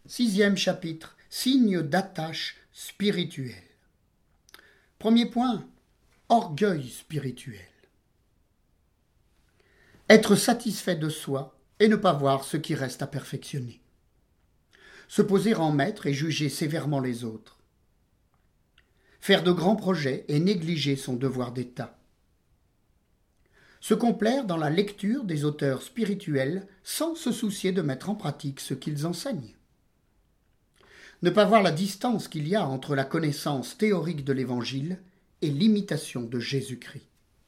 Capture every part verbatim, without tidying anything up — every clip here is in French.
Sixième chapitre, signe d'attache spirituelle. Premier point, orgueil spirituel. Être satisfait de soi et ne pas voir ce qui reste à perfectionner. Se poser en maître et juger sévèrement les autres. Faire de grands projets et négliger son devoir d'état. Se complaire dans la lecture des auteurs spirituels sans se soucier de mettre en pratique ce qu'ils enseignent. Ne pas voir la distance qu'il y a entre la connaissance théorique de l'Évangile et l'imitation de Jésus-Christ.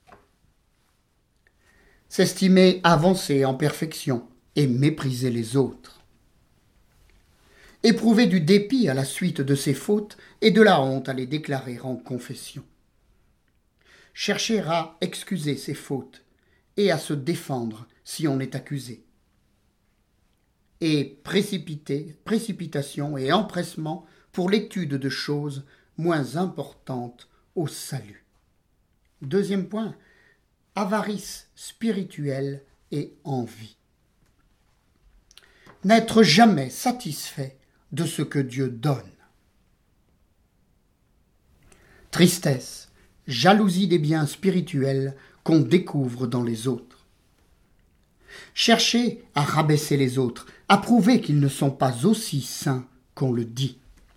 S'estimer avancé en perfection et mépriser les autres. Éprouver du dépit à la suite de ses fautes et de la honte à les déclarer en confession. Chercher à excuser ses fautes et à se défendre si on est accusé. Et précipiter, précipitation et empressement pour l'étude de choses moins importantes au salut. Deuxième point, avarice spirituelle et envie. N'être jamais satisfait de ce que Dieu donne. Tristesse, jalousie des biens spirituels qu'on découvre dans les autres. Chercher à rabaisser les autres, à prouver qu'ils ne sont pas aussi saints qu'on le dit.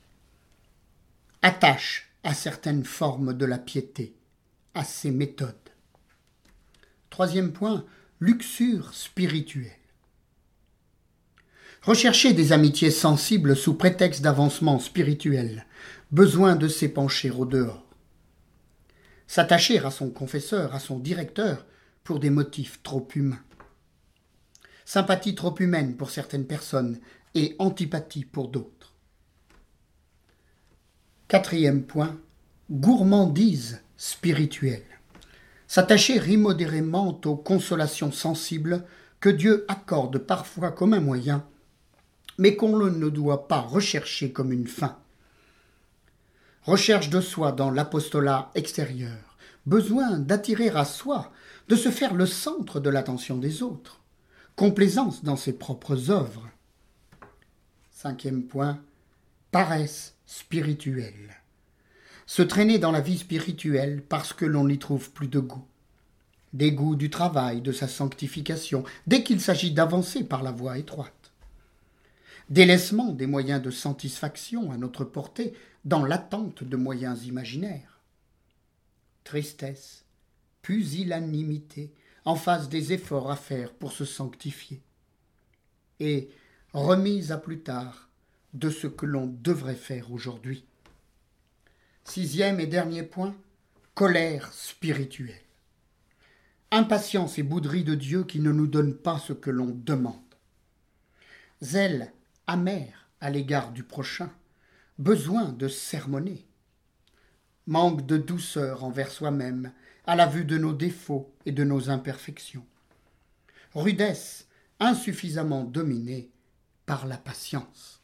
Attache à certaines formes de la piété, à ses méthodes. Troisième point, luxure spirituelle. Rechercher des amitiés sensibles sous prétexte d'avancement spirituel, besoin de s'épancher au dehors. S'attacher à son confesseur, à son directeur, pour des motifs trop humains. Sympathie trop humaine pour certaines personnes et antipathie pour d'autres. Quatrième point, gourmandise spirituelle. S'attacher immodérément aux consolations sensibles que Dieu accorde parfois comme un moyen, mais qu'on ne doit pas rechercher comme une fin. Recherche de soi dans l'apostolat extérieur, besoin d'attirer à soi, de se faire le centre de l'attention des autres, complaisance dans ses propres œuvres. Cinquième point, paresse spirituelle. Se traîner dans la vie spirituelle parce que l'on n'y trouve plus de goût. Dégoût du travail, de sa sanctification, dès qu'il s'agit d'avancer par la voie étroite. Délaissement des moyens de satisfaction à notre portée dans l'attente de moyens imaginaires. Tristesse, pusillanimité en face des efforts à faire pour se sanctifier. Et remise à plus tard de ce que l'on devrait faire aujourd'hui. Sixième et dernier point, colère spirituelle. Impatience et bouderie de Dieu qui ne nous donne pas ce que l'on demande. Zèle amer à l'égard du prochain, besoin de sermonner. Manque de douceur envers soi-même à la vue de nos défauts et de nos imperfections. Rudesse insuffisamment dominée par la patience.